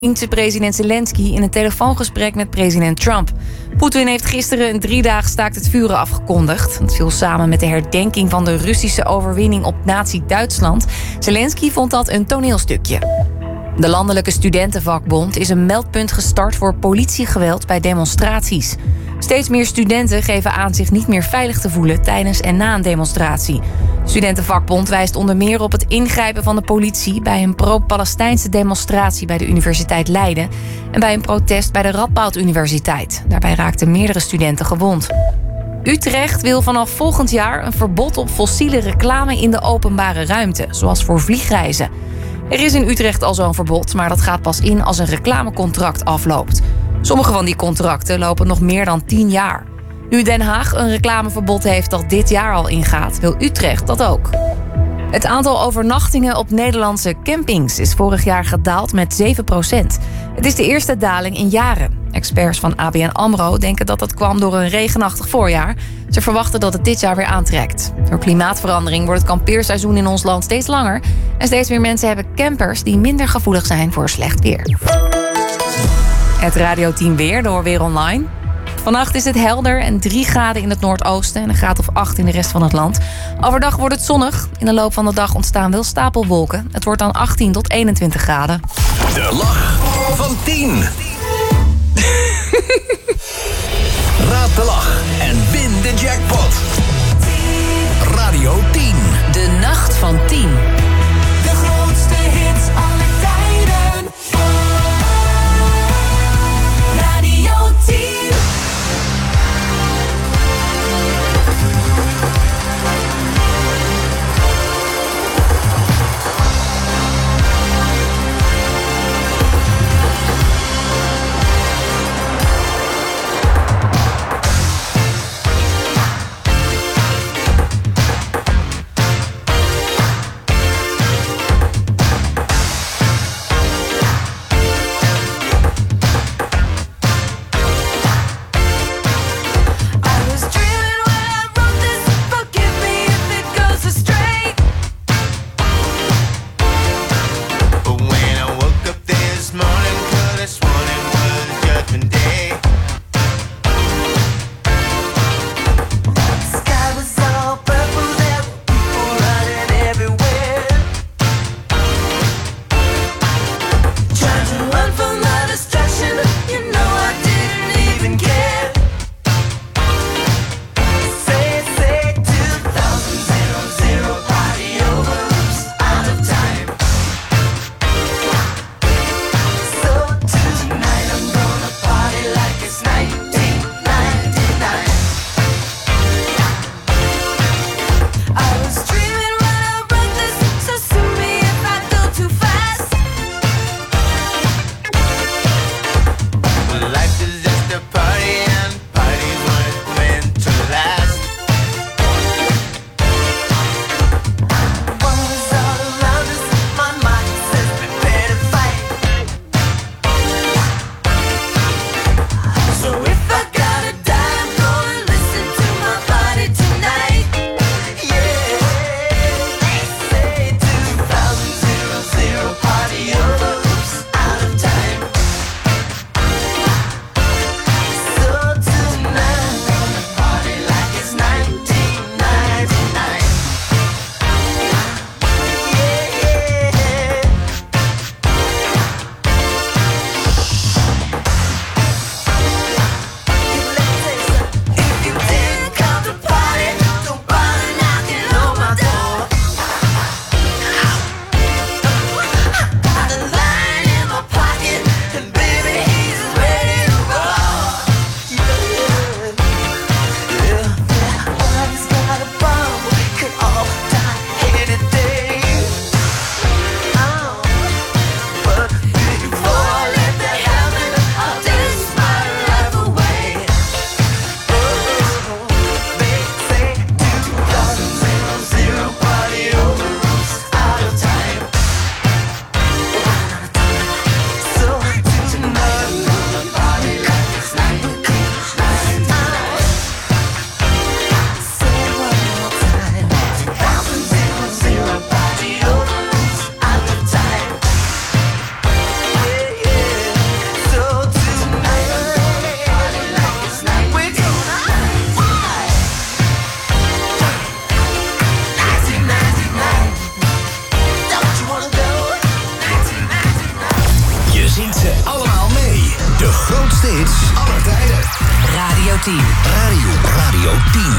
President Zelensky in een telefoongesprek met president Trump. Poetin heeft gisteren een 3-daag staakt het vuren afgekondigd. Het viel samen met de herdenking van de Russische overwinning op Nazi-Duitsland. Zelensky vond dat een toneelstukje. De Landelijke Studentenvakbond is een meldpunt gestart voor politiegeweld bij demonstraties. Steeds meer studenten geven aan zich niet meer veilig te voelen tijdens en na een demonstratie. De Studentenvakbond wijst onder meer op het ingrijpen van de politie bij een pro-Palestijnse demonstratie bij de Universiteit Leiden en bij een protest bij de Radboud Universiteit. Daarbij raakten meerdere studenten gewond. Utrecht wil vanaf volgend jaar een verbod op fossiele reclame in de openbare ruimte, zoals voor vliegreizen. Er is in Utrecht al zo'n verbod, maar dat gaat pas in als een reclamecontract afloopt. Sommige van die contracten lopen nog meer dan 10 jaar. Nu Den Haag een reclameverbod heeft dat dit jaar al ingaat, wil Utrecht dat ook. Het aantal overnachtingen op Nederlandse campings is vorig jaar gedaald met 7%. Het is de eerste daling in jaren. Experts van ABN AMRO denken dat dat kwam door een regenachtig voorjaar. Ze verwachten dat het dit jaar weer aantrekt. Door klimaatverandering wordt het kampeerseizoen in ons land steeds langer. En steeds meer mensen hebben campers die minder gevoelig zijn voor slecht weer. Het radioteam weer door Weer Online. Vannacht is het helder en 3 graden in het noordoosten en een graad of 8 in de rest van het land. Overdag wordt het zonnig. In de loop van de dag ontstaan wel stapelwolken. Het wordt dan 18 tot 21 graden. De lach van 10. Raad de lach en win de jackpot. Radio 10. De nacht van 10. De grootste hits aller tijden. Radio 10. zingt ze allemaal mee. De grootste hits aller tijden. Radio 10. Radio 10.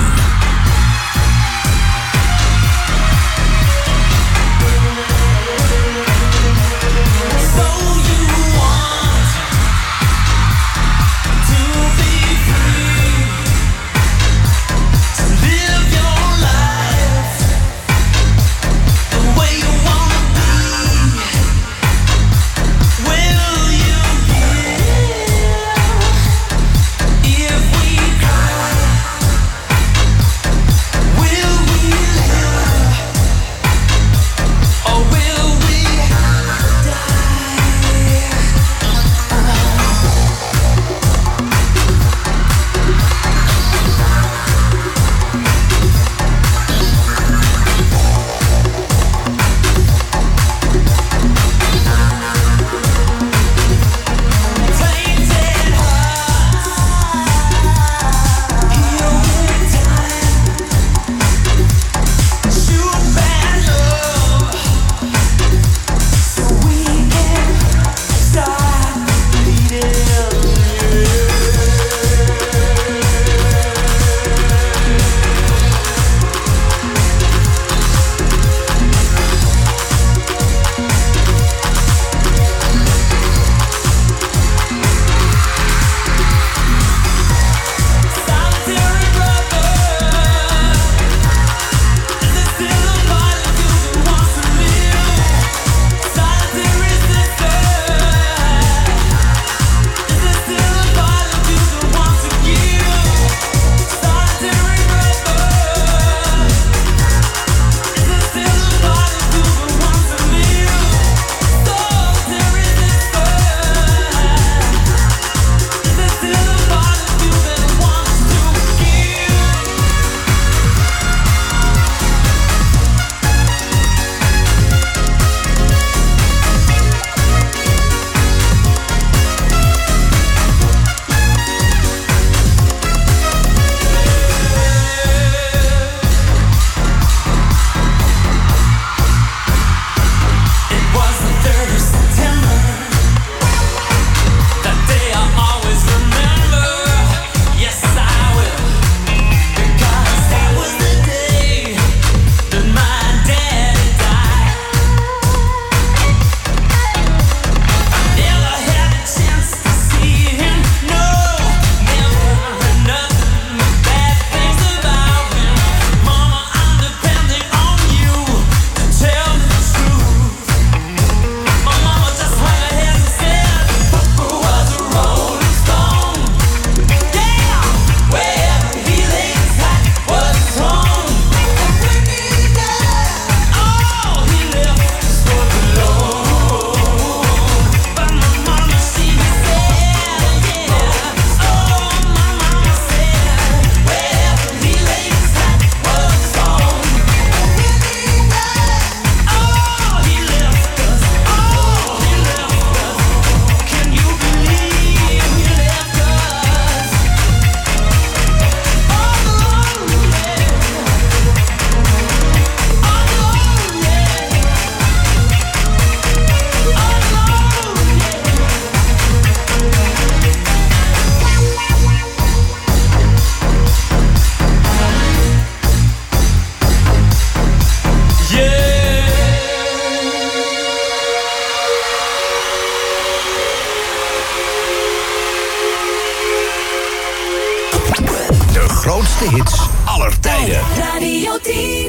grootste hits aller tijden. Radio 10.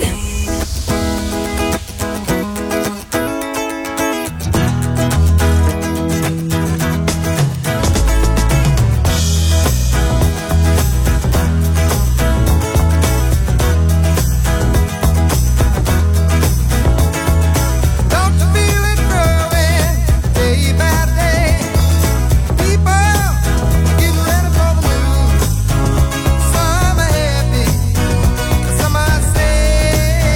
Some are happy, some are sad.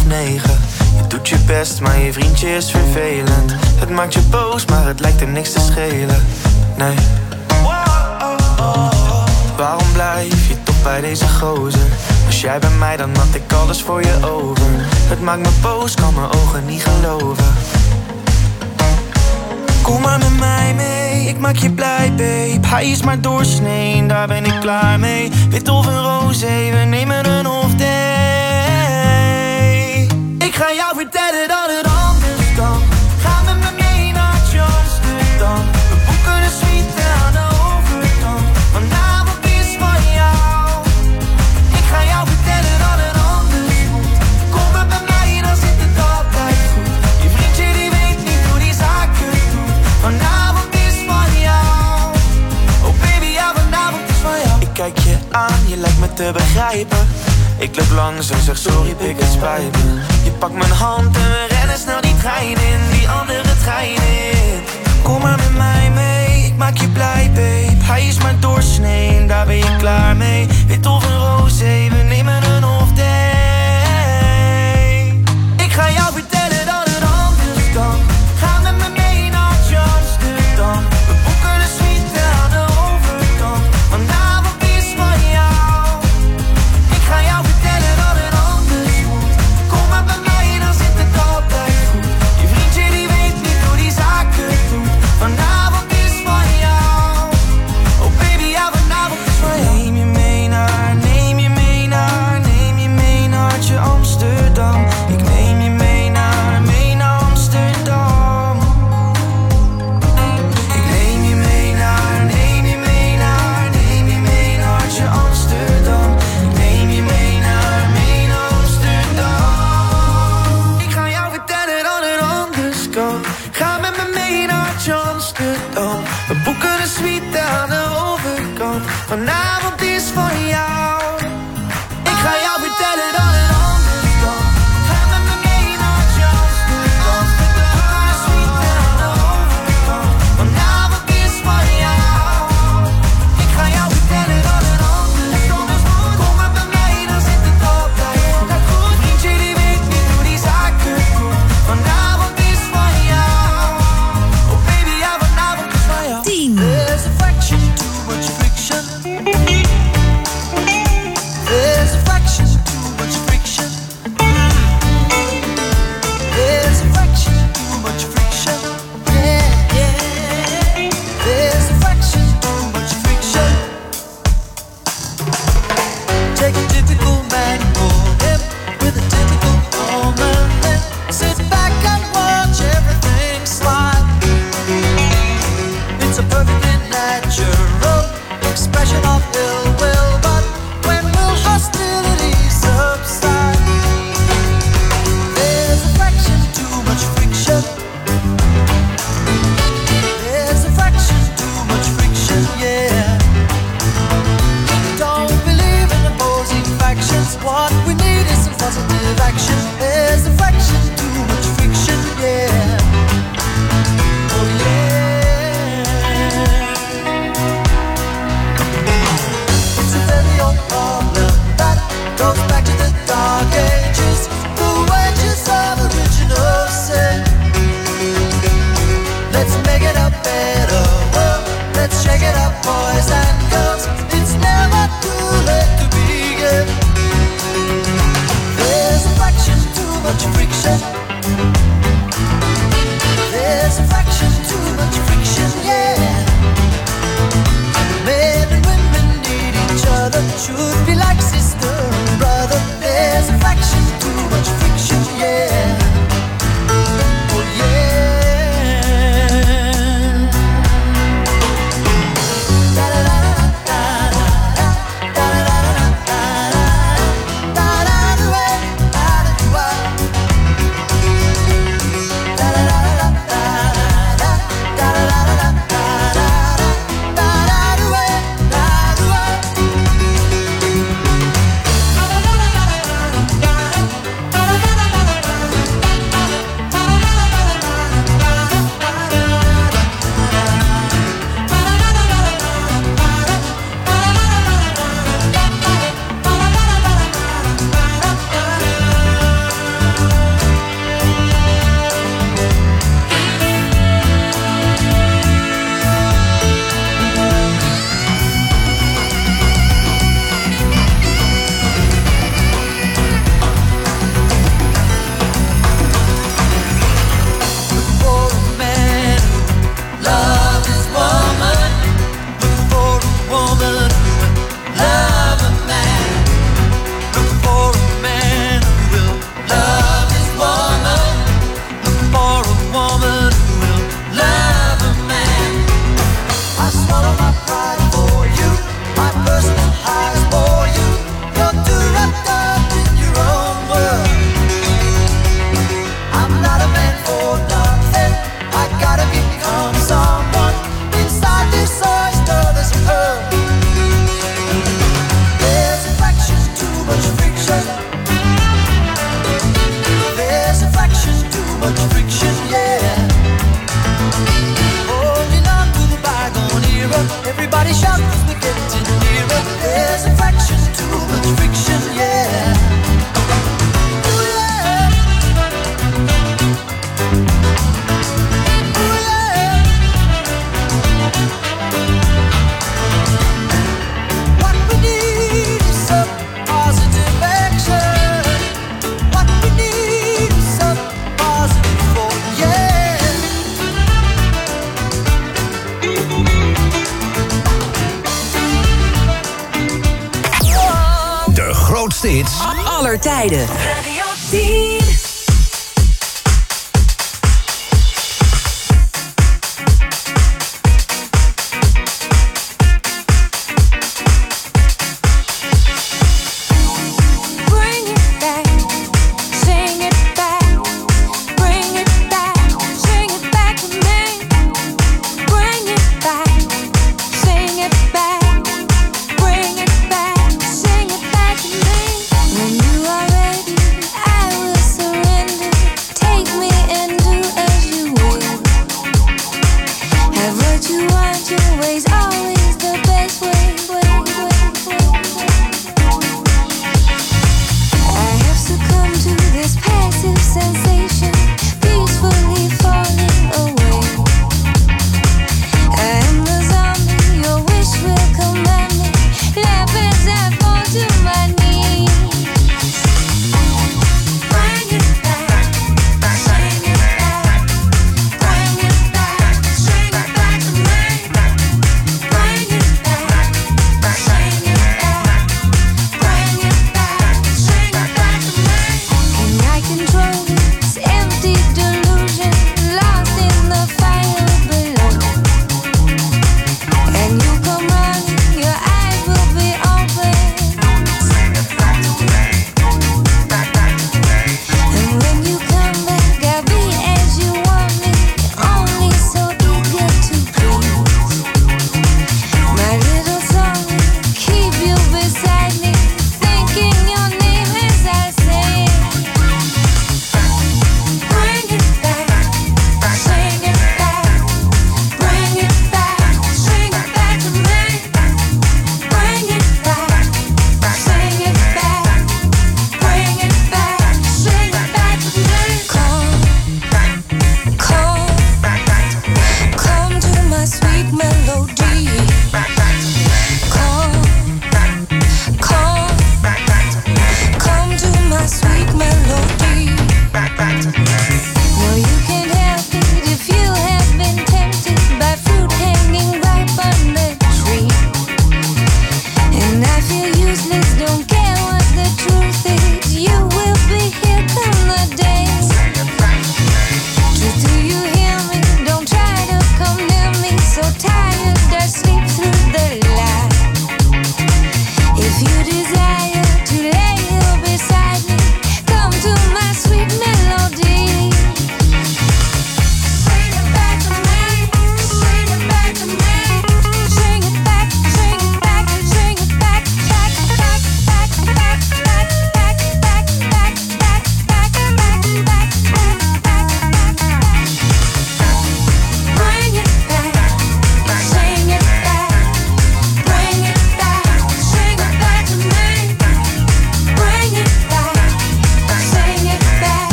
9. Je doet je best, maar je vriendje is vervelend. Het maakt je boos, maar het lijkt hem niks te schelen. Nee. Waarom blijf je toch bij deze gozer? Als jij bij mij, dan had ik alles voor je over. Het maakt me boos, kan mijn ogen niet geloven. Kom maar met mij mee, ik maak je blij, babe. Hij is maar doorsnee, daar ben ik klaar mee. Wit of een roze, we nemen een off day. Ik ga jou vertellen dat het anders kan. Ga met me mee naar Amsterdam. We boeken een suite aan de overkant. Vanavond is van jou. Ik ga jou vertellen dat het anders moet. Kom maar bij mij, dan zit het altijd goed. Je vriendje die weet niet hoe die zaken doet. Vanavond is van jou. Oh baby, ja, vanavond is van jou. Ik kijk je aan, je lijkt me te begrijpen. Ik loop langs en zeg sorry, pik, het spijt me. Je pakt mijn hand en we rennen snel die trein in. Die andere trein in. Kom maar met mij mee, ik maak je blij, babe. Hij is maar doorsnee, daar ben je klaar mee. Wit of een roze, we nemen een off day. Ik ga jou vertellen dat het anders kan. Ga met me mee naar Amsterdam. We boeken een suite aan de overkant. Vanavond is van jou. Ik ga jou vertellen dat het anders moet. Kom maar bij mij, dan zit het altijd goed. Je vriendje die weet niet hoe die zaken doet. Vanavond is van jou. Oh baby, ja, vanavond is van jou. Neem je mee naar Amsterdam. Ik neem je mee naar Amsterdam. Ik neem je mee naar Amsterdam. Ik neem je mee naar Amsterdam. Ik ga jou vertellen dat het anders kan. Ga met me mee naar Amsterdam. We boeken een suite aan de overkant. Vanavond is van jou. Ik ga jou vertellen dat het anders kan. Ga met me mee naar Amsterdam. We boeken een suite aan de overkant. Vanavond is van jou. Ik ga jou vertellen dat het anders kan. Kom maar bij mij, dan zit het altijd goed. Vriendje die weet niet hoe die zaken doen. Vanavond is van jou. Oh baby, ja, vanavond is van jou. 10. There's a fraction, too much friction. There's a fraction, too much friction. There's a fraction, too much friction. Yeah, yeah. There's a fraction, too much friction. Take a typical man and mold him with a typical woman. Then sit back and watch everything slide. It's a perfectly natural expression of ill will, but when will hostilities subside? There's a fraction, too much friction. There's a fraction, too much friction, yeah. Don't believe in opposing factions. What we need is some positive action. There's a fraction, too much friction, yeah. Oh yeah. It's a very old problem that goes back to the dark ages. The wages of original sin. Let's make it a better world. Let's shake it up, boys and girls. It's never too late to begin. There's a fraction, too much friction. There's a fraction, too much friction, yeah. Men and women need each other. Should be like sister and brother. There's a fraction, too much friction, yeah. Oh yeah. Da da da da da da da da da da da da da da da da da. hits aller tijden. Radio 10. Bring it back, sing it back, bring it back, sing it back to me. Bring it back, sing it back, bring it back, sing it back to me. When you are ready, I will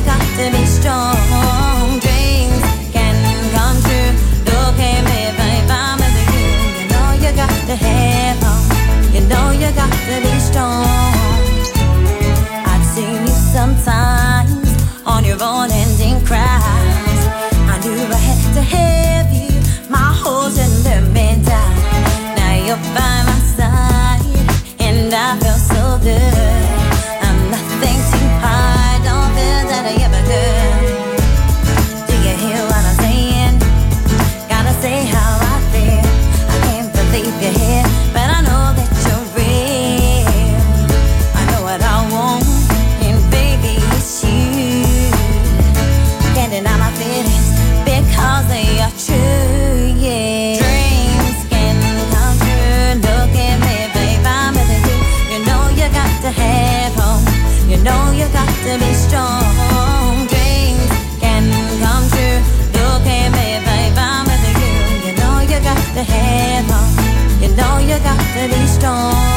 got to be strong. Dreams can come true. Look at me, babe, I'm with you. You know you got to have hope. You know you got to be strong. I've seen you sometimes on your own ending cries. I knew I had to have you. My holes and let me down. Now you're by my side, and I feel so good. I'm nothing too hard, don't feel that I ever could. Do you hear what I'm saying? Gotta say how I feel. I can't believe you're here, but I know that you're real. I know what I want, and baby, it's you. Can't deny my feelings because they are true, yeah. Dreams can come true. Look at me, babe, I'm with you. You know you got to have hope. You know you got to be strong. Dreams can come true. Look at me, babe, I'm with you. You know you got to have hope. You know you got to be strong.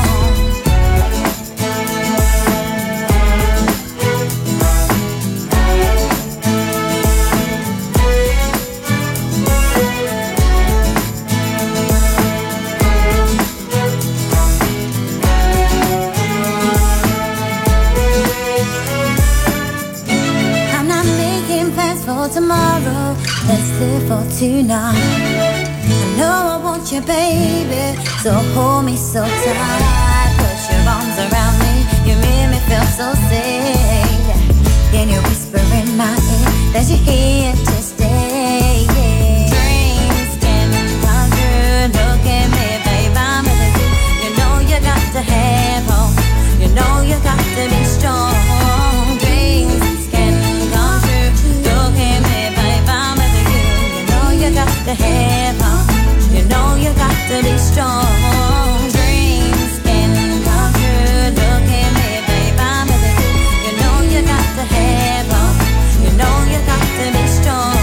I'm not making plans for tomorrow. Let's live for tonight. I know I want you, baby, so hold me so tight. Put your arms around me, you make me feel so safe. Can you whisper in my ear that you're here to stay? Yeah. Dreams can come true. Look at me, babe, I'm with you. You know you got to have hope. You know you got to be strong. Dreams can come true. Look at me, babe, I'm with you. You know you got to have hope. You know you got to be strong. Dreams can come true. Look at me, babe, I'm with you. You know you got to have hope. You know you got to be strong.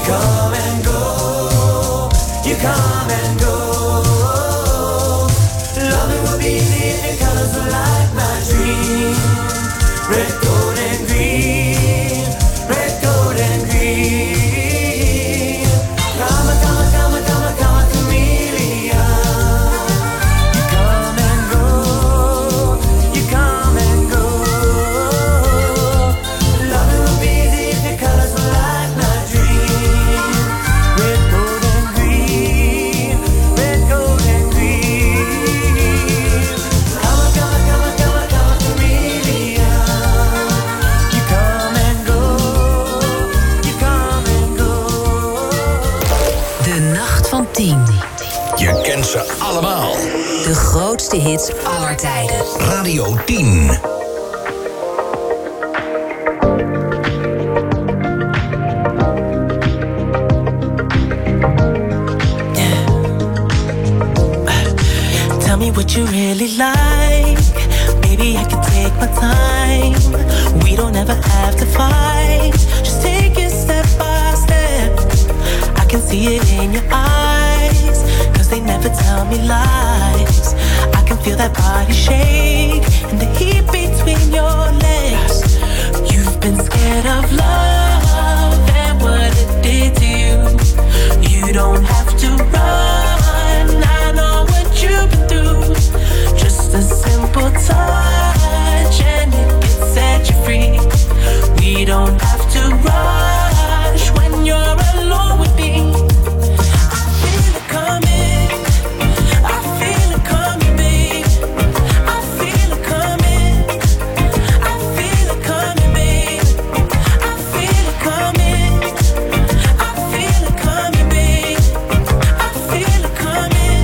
come and go, you come and go. Loving will be the colors of light, my dream. Red, gold, and green. Red, gold, and green. Come, come, come, come, come, chameleon. You come and go. You come and go. Loving will be the colors of light, my dream. Red, gold, and green. Red, gold, and green. Come, come, come, come, come, chameleon. You come and go. You come and go. De Nacht van 10. Je kent ze allemaal. De grootste hits aller tijden. Radio 10. Tell me what you really like. Maybe I can take my time. We don't ever have to fight. Just take it step by step. I can see it in your eyes. Cause they never tell me lies. I can feel that body shake and the heat between your legs. You've been scared of love and what it did to you. You don't have to run. I know what you've been through. Just a simple touch and it can set you free. We don't have to rush when you're alone with me. I feel it coming. I feel it coming, babe. I feel it coming. I feel it coming, babe. I feel it coming. I feel it coming, babe. I feel it coming.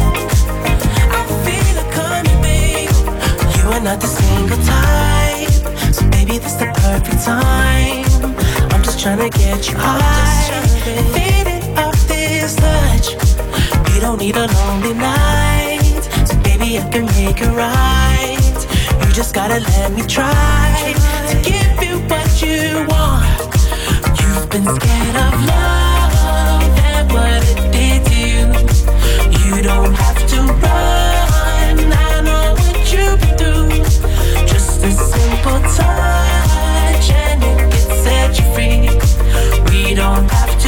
I feel it coming, babe. You are not the single type, so baby, this the perfect time. I'm just trying to get you high, faded off this touch. We don't need a lonely night, so baby, I can make it right. You just gotta let me try to give you what you want. You've been scared of love and what it did to you. You don't have to run. I know what you've been through. Just a simple touch and it can set you free. We don't have to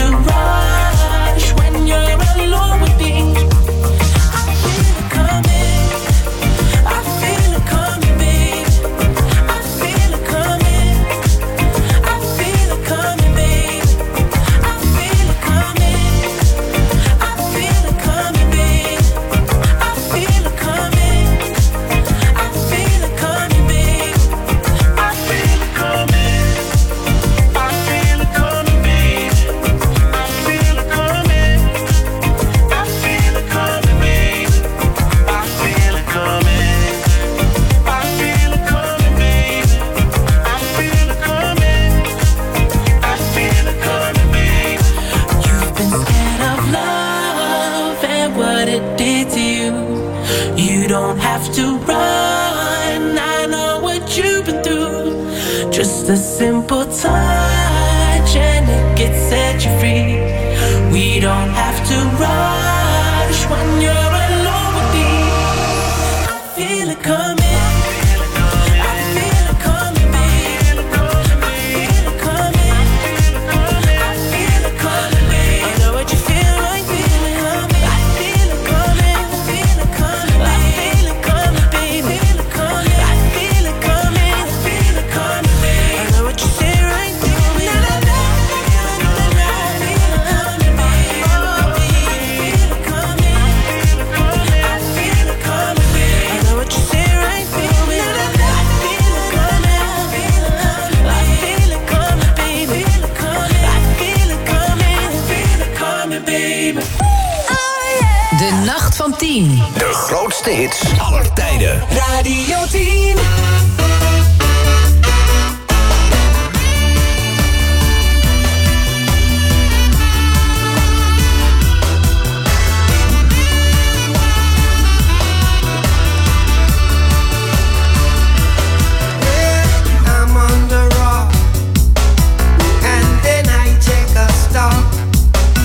rush when you're alone with me. I feel it coming. I feel it coming, babe. I feel it coming. I feel it coming, babe. I feel it coming. I feel it coming, babe. I feel it coming. I feel it coming, babe. I feel it coming. I feel it coming, babe. I feel it coming. I feel it coming, babe. I feel it coming. I feel it coming, babe. I feel it coming. I feel it coming, babe. You've been scared of love and what it did to you. You don't have to run. I know what you've been through. Just a simple touch and it gets set you free. We don't have to rush when you're alone with me. I feel it coming. I feel it coming, babe. I feel it coming. I feel it coming, babe. I know what you feel like, feel it coming. I feel it coming. I feel it coming, babe. I feel it coming, babe. I feel it coming. I feel it coming. I feel it coming, babe. I know what you say right through me. I feel it coming, babe. I feel it coming. I feel it coming, babe. I know what you say right through me. I feel it coming. I feel it coming, babe. I feel it coming. I feel it coming. I feel it coming, babe. De Nacht van 10. De grootste hits aller tijden. Radio 10. I'm on the rock, and then I take a stop.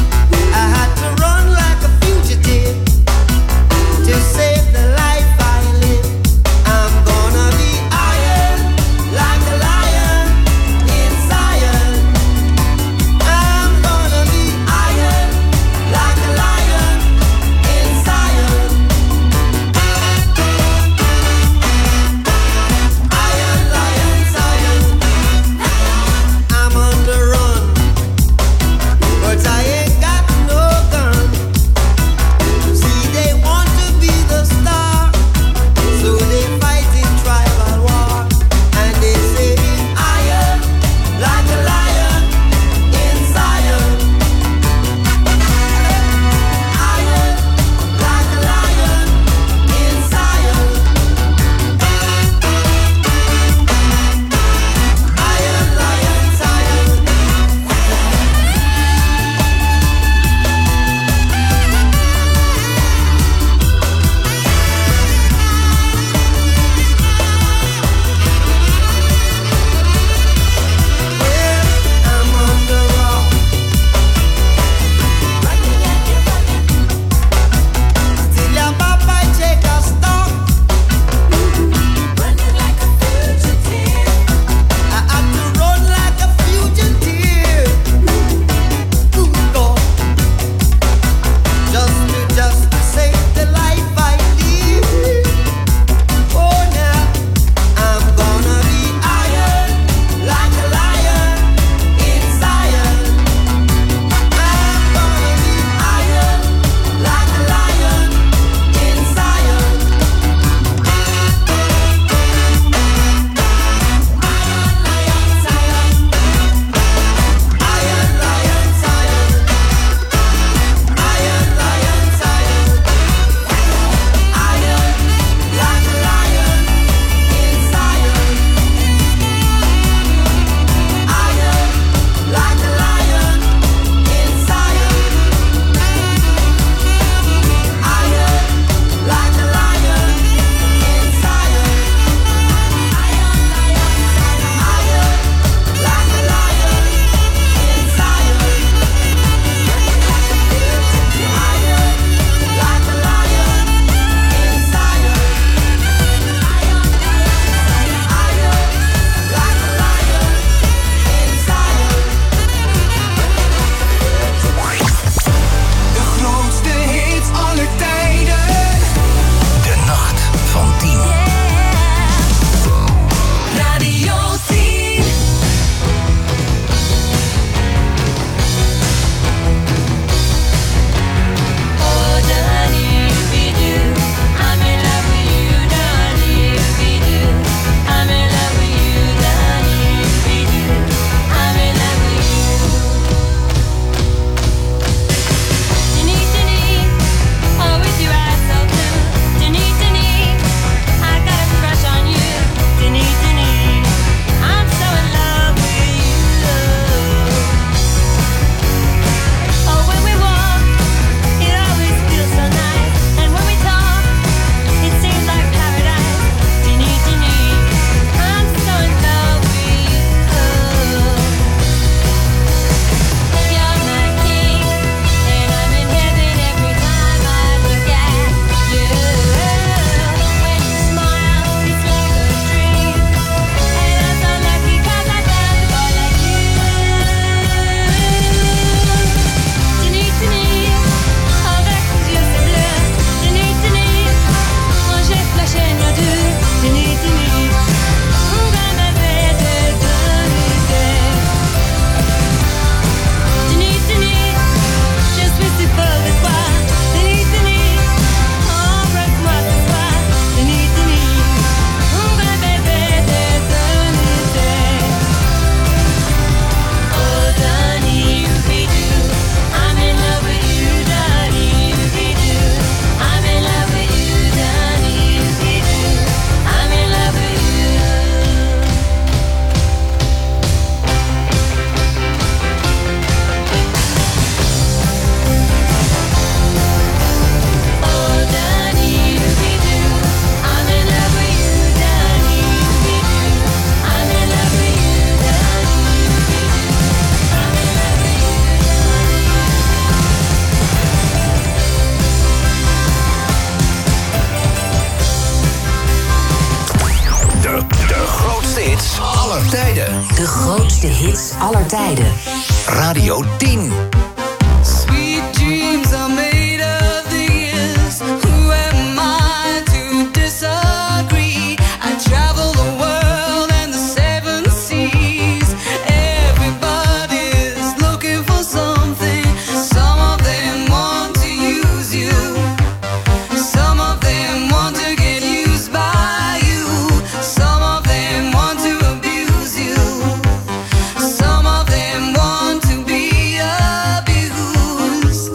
hits aller tijden. Radio 10. Sweet dreams are made of this. Who am I to disagree? I travel the world and the seven seas. Everybody's looking for something. Some of them want to use you. Some of them want to get used by you. Some of them want to abuse you. Some of them want to be abused.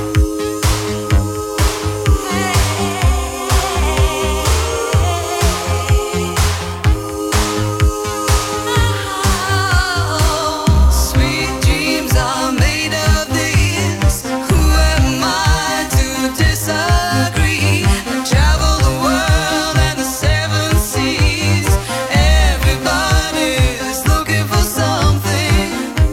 Sweet dreams are made of this. Who am I to disagree? I travel the world and the seven seas. Everybody's looking for something.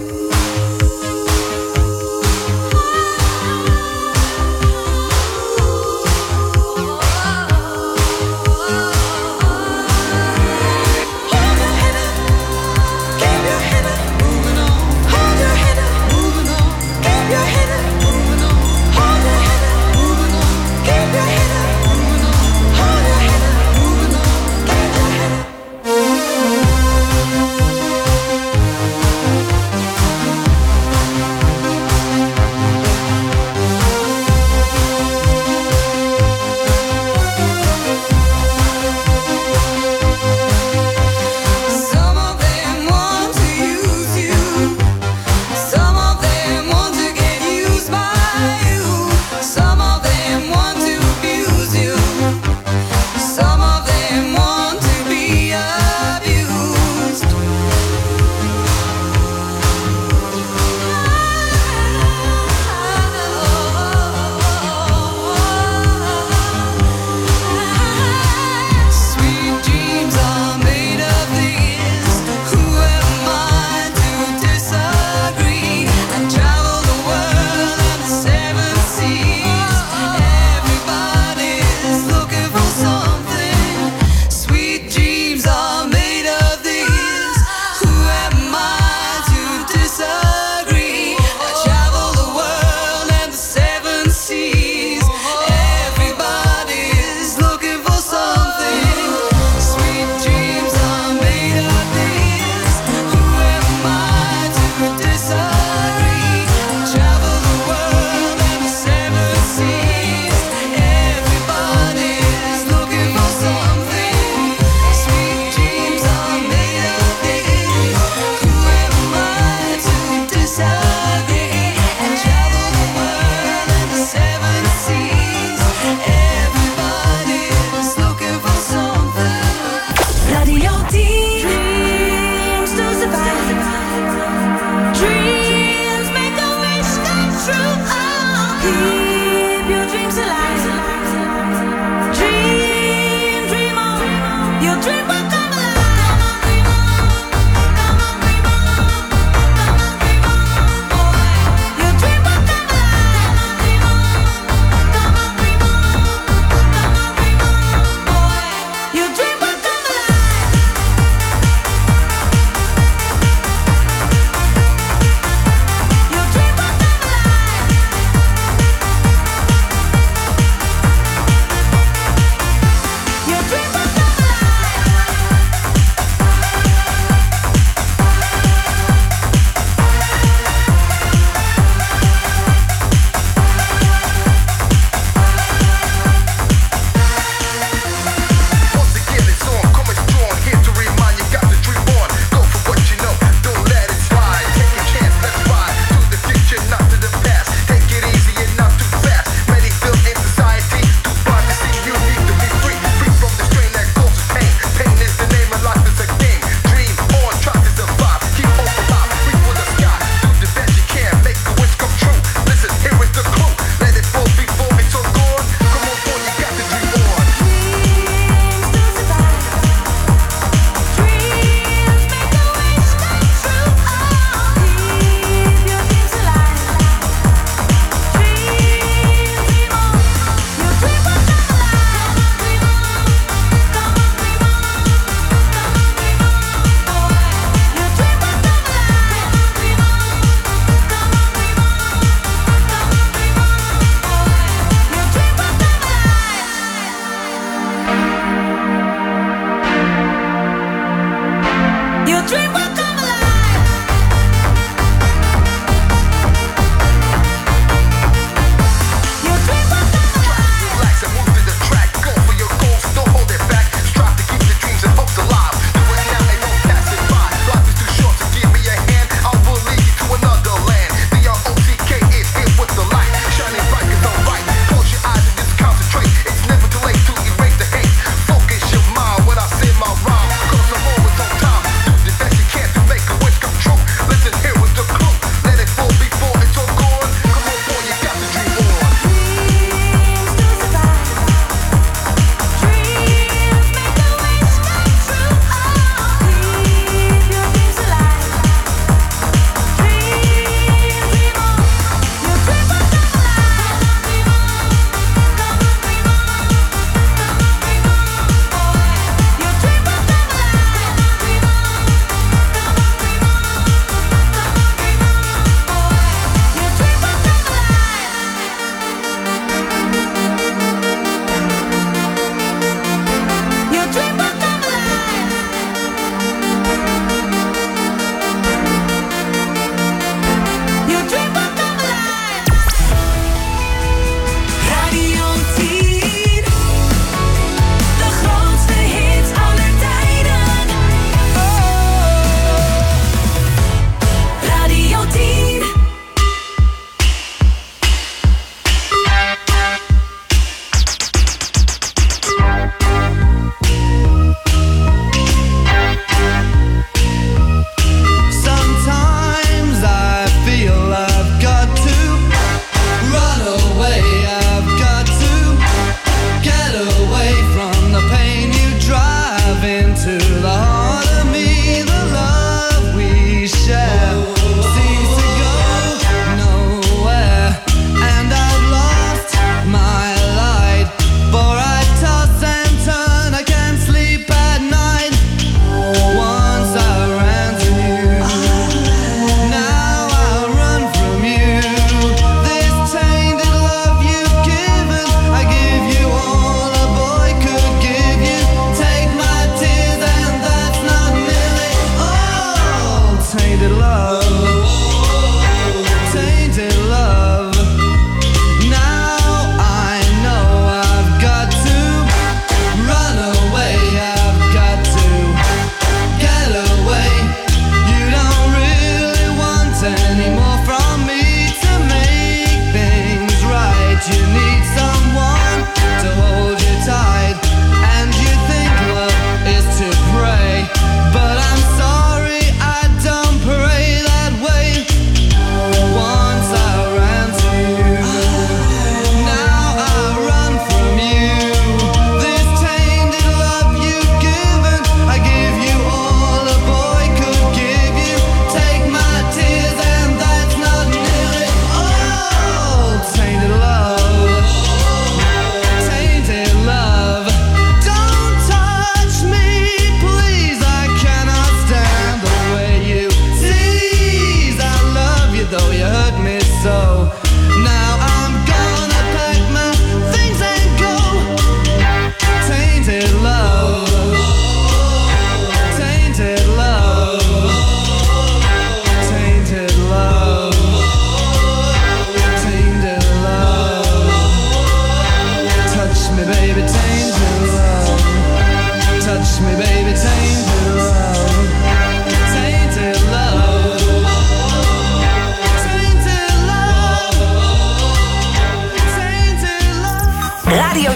Hold your head up, keep your head up, moving on. Hold your head up, moving on. Keep your head up, moving on. Hold your head up, moving on. Keep your head up, moving on. Hold your head up, moving on. Keep your head up. Some of them want to use you. Some of them want to get used by you. Some of them want to abuse you. Some of them want to be abused. Sweet dreams are made of this. Who am I to disagree? I travel the world and the seven seas. Everybody's looking for something. Sweet dreams are made of this. Who am I to disagree? I travel the world and the seven seas. Everybody's looking for something. Sweet dreams are made of this. Who am I to disagree? I travel the world and the seven seas. Everybody's looking for something. Sweet dreams are made of this. Who am I to disagree? I travel the world and the seven seas. Everybody's looking for something. Radio 10. Dreams to survive. Dreams make a wish come true. Oh, keep your dreams alive. Dream, dream on. Your dream will come alive. Come on, dream on. Come on, dream on. Come on, dream on, boy. Your dream will come alive. Come on, dream on. Come on, dream on. Come on, dream on, boy. Your dream will come alive. Your dream will come alive.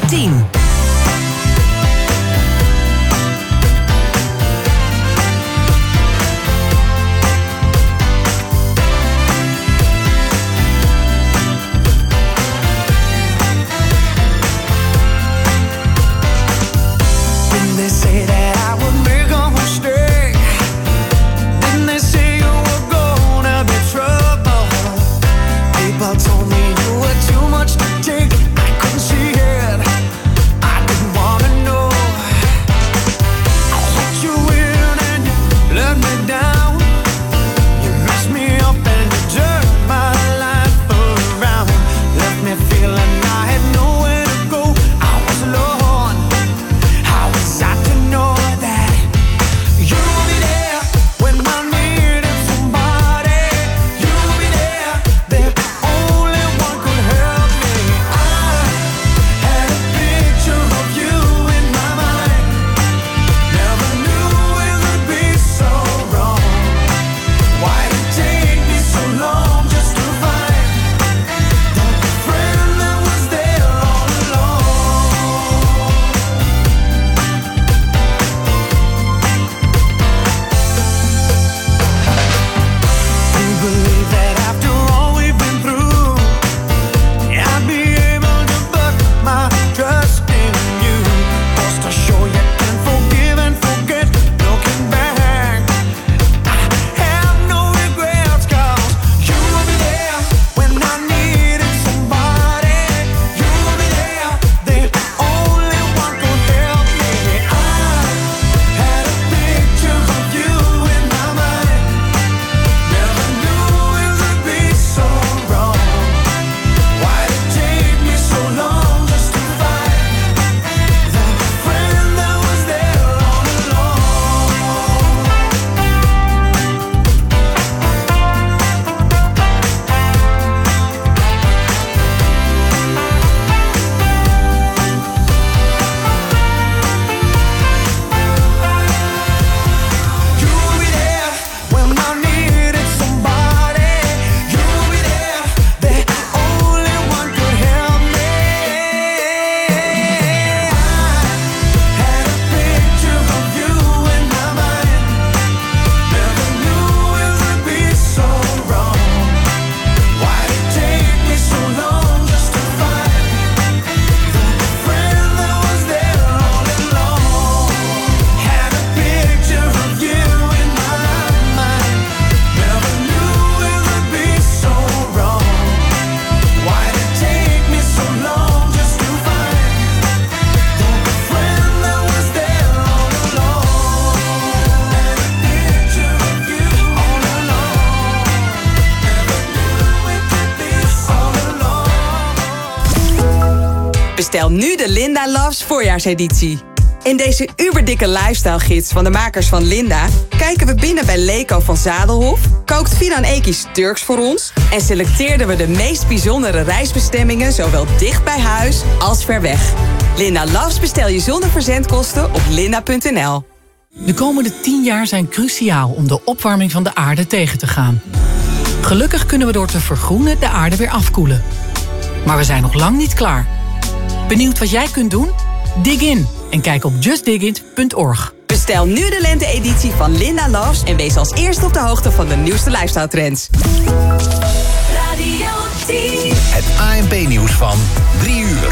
10. Didn't they say that I would make a mistake? Didn't they say you were gonna be trouble? People told me you were too much to take. I couldn't see it. I didn't wanna know. I let you in and you let me down. You messed me up and you turned my life around. Left me feeling I had nowhere to go. I was alone. How was I to know that you'll be there when I needed somebody? You'll be there, the only one could help me. I had a picture of you in my mind. Never knew it would be so wrong. Why did it take me so long just to find that friend that was there all along? You believe that after all we've been through, I'd be able to put my trust in you. Just to show you can forgive and forget. Looking back, I have no regrets, 'cause you'll be there when I needed somebody. You'll be there, the only one could help me. I had a picture of you in my mind. Never knew it would be so wrong. Why did it take me so long just to find that friend that was there all along? You'll be there when I needed somebody. You'll be there, the only one could help me. I had a picture of you in my mind. Never knew it would be so wrong. Why did it take me so long just to find the friend that was there all along? Had a picture of you in my mind. Never knew it would be so wrong. Why did it take me so long just to find the friend that was there all along? Had a picture of you all along. Never knew it would be all along. Bestel nu de Linda Loves voorjaarseditie. In deze uberdikke lifestyle gids van de makers van Linda kijken we binnen bij Leko van Zadelhof, kookt Finan Ekies Turks voor ons en selecteerden we de meest bijzondere reisbestemmingen zowel dicht bij huis als ver weg. Linda Loves bestel je zonder verzendkosten op linda.nl. De komende 10 jaar zijn cruciaal om de opwarming van de aarde tegen te gaan. Gelukkig kunnen we door te vergroenen de aarde weer afkoelen. Maar we zijn nog lang niet klaar. Benieuwd wat jij kunt doen? Dig in en kijk op justdigit.org. Bestel nu de lente-editie van Linda Loves en wees als eerste op de hoogte van de nieuwste lifestyle trends. Radio 10. Het ANP-nieuws van 3 uur.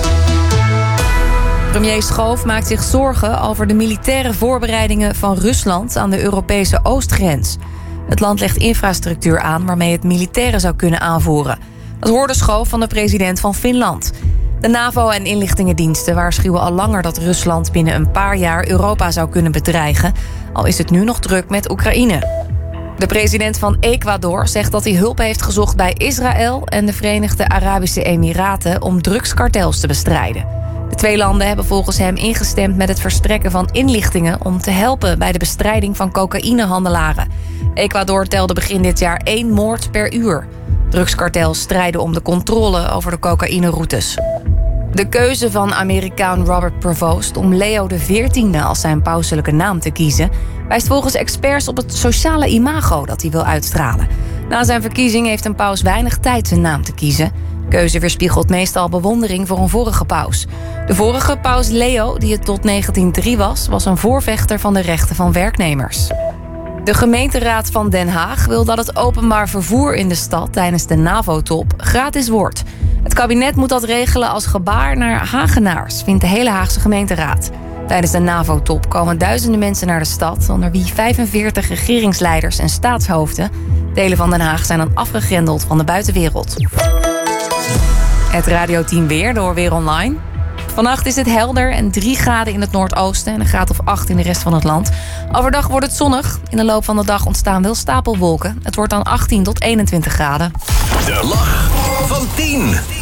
Premier Schoof maakt zich zorgen over de militaire voorbereidingen van Rusland aan de Europese oostgrens. Het land legt infrastructuur aan waarmee het militairen zou kunnen aanvoeren. Dat hoorde Schoof van de president van Finland. De NAVO en inlichtingendiensten waarschuwen al langer dat Rusland binnen een paar jaar Europa zou kunnen bedreigen, al is het nu nog druk met Oekraïne. De president van Ecuador zegt dat hij hulp heeft gezocht bij Israël en de Verenigde Arabische Emiraten om drugskartels te bestrijden. De twee landen hebben volgens hem ingestemd met het verstrekken van inlichtingen om te helpen bij de bestrijding van cocaïnehandelaren. Ecuador telde begin dit jaar 1 moord per uur. Drugskartels strijden om de controle over de cocaïneroutes. De keuze van Amerikaan Robert Prevost om Leo XIV als zijn pauselijke naam te kiezen wijst volgens experts op het sociale imago dat hij wil uitstralen. Na zijn verkiezing heeft een paus weinig tijd zijn naam te kiezen. Keuze weerspiegelt meestal bewondering voor een vorige paus. De vorige paus Leo, die het tot 1903 was een voorvechter van de rechten van werknemers. De gemeenteraad van Den Haag wil dat het openbaar vervoer in de stad tijdens de NAVO-top gratis wordt. Het kabinet moet dat regelen als gebaar naar Hagenaars, vindt de hele Haagse gemeenteraad. Tijdens de NAVO-top komen duizenden mensen naar de stad, onder wie 45 regeringsleiders en staatshoofden. Delen van Den Haag zijn dan afgegrendeld van de buitenwereld. Het radioteam weer door Weer Online. Vannacht is het helder en 3 graden in het noordoosten en een graad of 8 in de rest van het land. Overdag wordt het zonnig. In de loop van de dag ontstaan wel stapelwolken. Het wordt dan 18 tot 21 graden. De lach van 10.